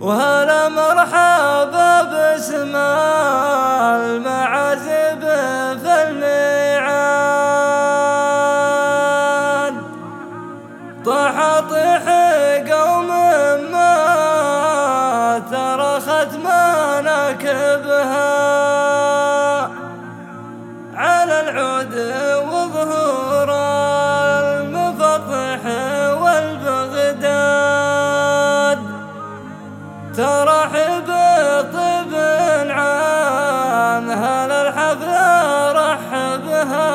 وهلا مرحبا باسم المعازب في الميعاد. طاح طيح قوم ما ترخت مناكبها على العود وظهور المفطح والبغداد. ترحب طيب عن هل الحفلة رحبها.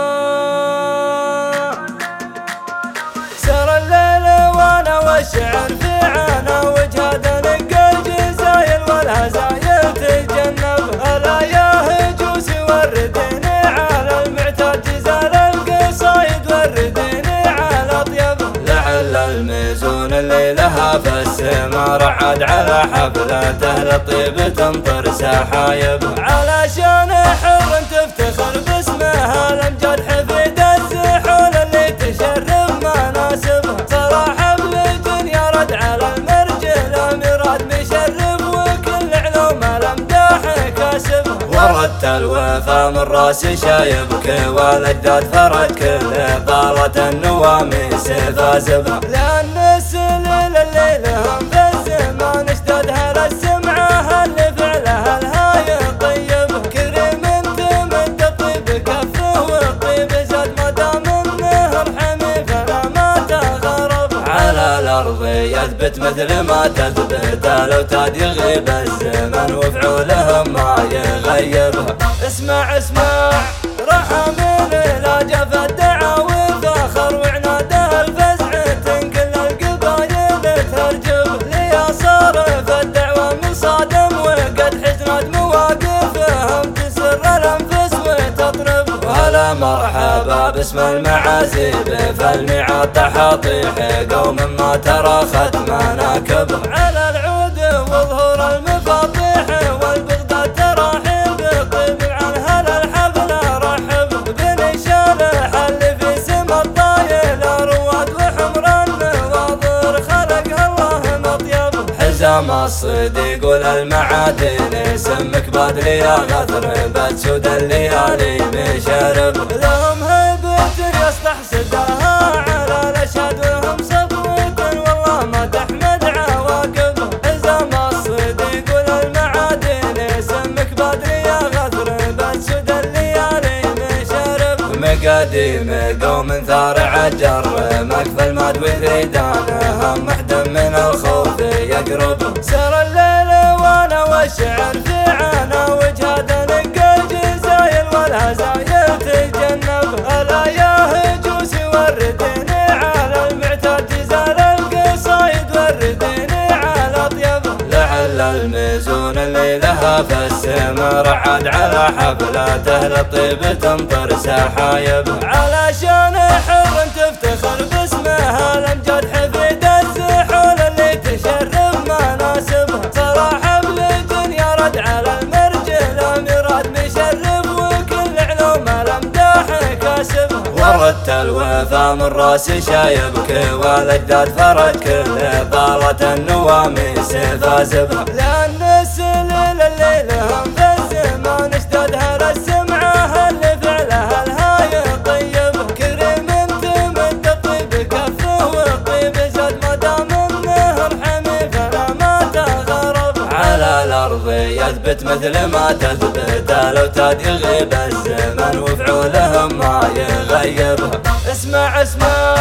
سر الليل وانا والشعر في عنا وجهاد نق الجزايل والهزايل تتجنب. الا يا هجوسي ورديني على المعتاد جزال القصايد ورديني على طيب. لعل الميزون اللي لها في السما رعد على حفلة اهل طيب تمطر سحايب. علشان حر تفتخر باسمها الامجاد حفيد الزحول اللي تشرف مناسبها. ترحب لجن يرد على المرجل مراد مشرف وكل علوم الامداح كاسبها. وردت الوفا من راس شايبك والاجداد فرد كل طالت النواميس فازبها. لان السليل اللي لهم في الزمان اشتدها للسمعه اللي فعلها الهاي طيب. كريم تمد الطيب كفه والطيب زاد ما دام النهر حمي فلا ما تغرب. على الارض يثبت مثل ما تثبت الاوتاد يغيب الزمن وفعولهم ما يغيبها. اسمع اسمع رحم لا جف الدعاوي فاخر وعناده الفزع تنقل القبايل ترجب. لي صارف الدعوة من صادم وقد حزنت مواقفهم تسر الانفس وتطرب. وهلا مرحبا باسم المعازب في الميعاد تحاطيح قوم ما تراخت مناكبهم. على العود وظهور المفاطيح والبغداد تراحب طيب عن هل الحفلة رحب. بنشان حل في سما الطايل رواد وحمر النواظر خلق الله مطيب. حزام الصديق والمعادن سمك بادري يا غثر بتسود الليالي مشارب. لهم هيبة يستحسدها على الاشهاد وهم صفوة والله ما تحمد عواقبها. حزام الصديق والمعادن سمك بادري يا غثر بتسود الليالي مشارب. مقاديم قوم ثار عجر مكفى الماد وذيدانهم محدم من الخوف يقرب. سر الليل وانا والشعر في عنا وجهاد نق الجزايل والهزايل تتجنب. الا يا هجوسي ورديني على المعتاد جزال القصايد ورديني على طيب. لعل الميزون اللي لها في السما رعد على حفلة اهل طيب تمطر سحايب. علشان حر تفتخر باسمها الامجاد حفيد الزحول اللي تشرف مناسبها. ترحب لجن يرد على المرجل مراد مشرف وكل علوم الامداح كاسبها. وردت الوفا من راس شايبك والاجداد فرد كل طالت النواميس فازبها. لان السليل اللي لهم في الزمان اشتدها للسمعه اللي فعلها الهاي طيب. كريم تمد الطيب كفه والطيب زاد ما دام النهر حمي فلا ما تغرب. على الارض يثبت مثل ما تثبت الاوتاد يغيب الزمن وفعولهم ما يغيبها. اسمع اسمع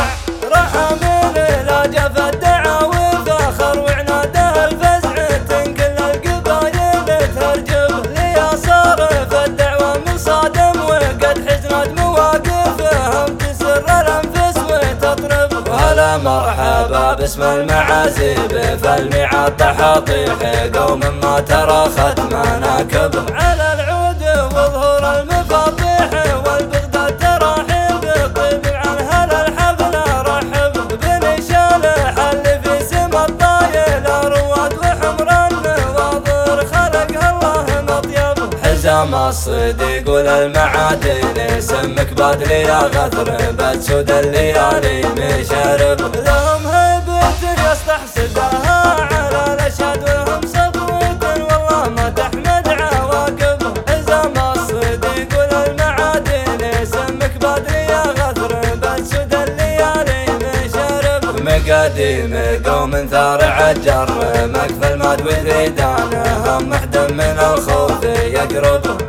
رحم لا جف الدعاوي فاخر وعناده الفزع تنقل القبايل ترجب. لي صارف الدعوة من صادم وقد حزنت مواقفهم تسر الانفس وتطرب. وهلا مرحبا باسم المعازب في الميعاد تحاطيح قوم ما تراخت مناكبهم. على العود وظهور المفاطيح والبغداد تراحب طيب عن هل الحفلة رحب. بنشان حل في سما الطايل رواد وحمر النواظر خلق الله مطيب. حزام الصديق والمعادن سمك بادري يا غثر بتسود الليالي مشارب. لهم هيبة يستحسدها على الاشهاد قديم قوم ثار عجر مكفى الماد وثيدان هم محدم من الخوف يقرب